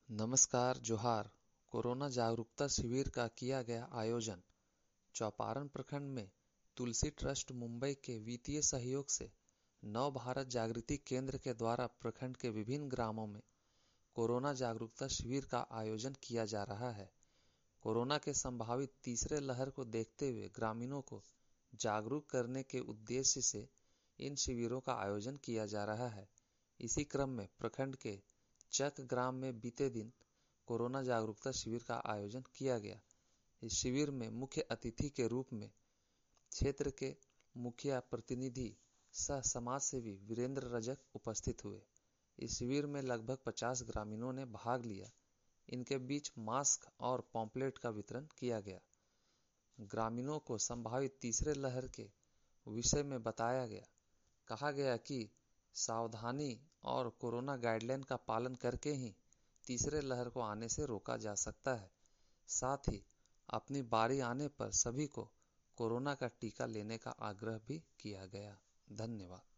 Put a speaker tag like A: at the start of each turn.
A: नमस्कार जोहार। कोरोना जागरूकता शिविर का किया गया आयोजन। चौपारण प्रखंड में तुलसी ट्रस्ट मुंबई के वित्तीय सहयोग से नव भारत जागृति केंद्र के द्वारा प्रखंड के विभिन्न ग्रामों में कोरोना जागरूकता शिविर का आयोजन किया जा रहा है। कोरोना के संभावित तीसरे लहर को देखते हुए ग्रामीणों को जागरूक करने के उद्देश्य से इन शिविरों का आयोजन किया जा रहा है। इसी क्रम में प्रखंड के चक ग्राम में बीते दिन कोरोना जागरूकता शिविर का आयोजन किया गया। इस शिविर में मुख्य अतिथि के रूप में क्षेत्र के मुखिया प्रतिनिधि सह समाज सेवी वीरेंद्र रजक उपस्थित हुए। इस शिविर में लगभग 50 ग्रामीणों ने भाग लिया। इनके बीच मास्क और पॉम्पलेट का वितरण किया गया। ग्रामीणों को संभावित तीसरे लहर के विषय में बताया गया। कहा गया कि सावधानी और कोरोना गाइडलाइन का पालन करके ही तीसरे लहर को आने से रोका जा सकता है। साथ ही अपनी बारी आने पर सभी को कोरोना का टीका लेने का आग्रह भी किया गया। धन्यवाद।